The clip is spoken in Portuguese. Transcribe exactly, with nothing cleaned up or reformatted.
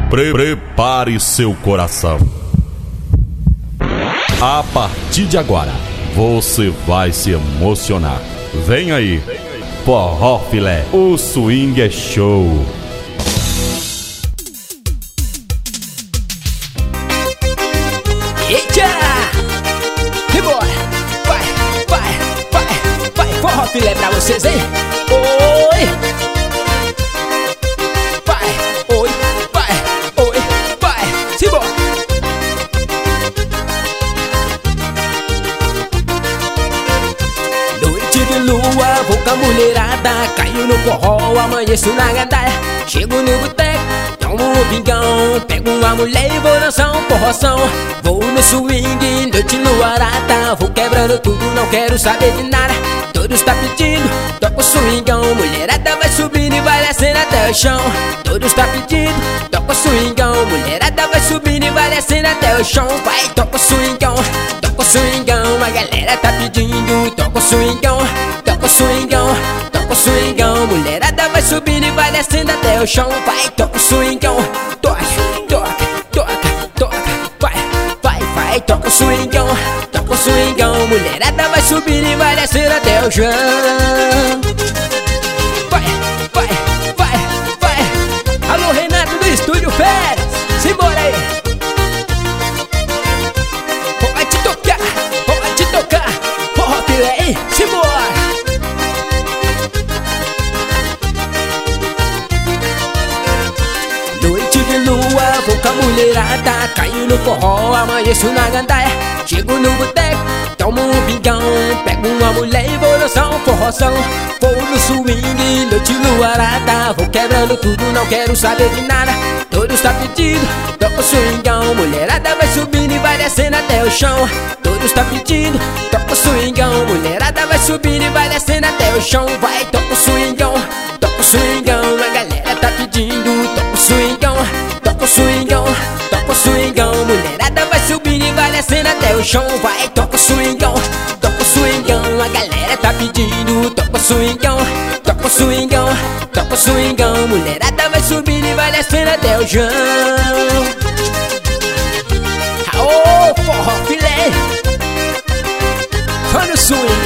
Pre Prepare seu coração. A partir de agora, você vai se emocionar. Vem aí, Forró Filé, o swing é show. Eita! E bora! Vai, vai, vai, vai, Forró Filé pra vocês, hein? Oi! Vai, oi, vai, oi, vai, simbora! Noite de lua, vou com a mulherada, caio no forró, amanheço na gandaia. Chego no boteco, tomo um pingão, pego uma mulher e vou dançar um forroção. Vou no swing, noite luarada, vou quebrando tudo, não quero saber de nada. Todos tá pedindo, toco swingão, mulherada vai subindo e vai descendo até o chão. Todos tá pedindo, toco swingão, mulherada vai subindo e vai descendo até o chão. Vai, toco swingão, toco swingão, a galera tá pedindo, toco swingão, toco swingão, toco swingão, mulherada vai subindo e vai descendo até o chão. Vai, toco swingão, toca, toca, toca, toca, vai, vai, vai, toco swingão, toco swingão, mulherada vai subindo e vai descendo até o chão. Vai, vai, vai, vai. Alô, Renato do Estúdio Férias, simbora aí. Pode tocar, pode tocar, Forró Filé, hein? Simbora. Noite de lua, vou com a mulherada, caio no forró, amanheço na gandaia. Chego no boteco, tomo um pingão, pego uma mulher e vou dançar um forroção. Vou no swing, noite luarada, vou quebrando tudo, não quero saber de nada. Todos tá pedindo, toco swingão, mulherada vai subindo e vai descendo até o chão. Todos tá pedindo, toco swingão, mulherada vai subindo e vai descendo até o chão. Vai, toco swingão, toco swingão, a galera tá pedindo, toco swingão, toco swingão, toco swingão, mulherada vai subindo e vai descendo até o chão. Vai, toco swingão, toco swingão, a galera tá pedindo, toco swingão, toco swingão, toco swingão, mulherada vai subindo e vai descendo até o chão. Aô, Forró Filé, só no swing.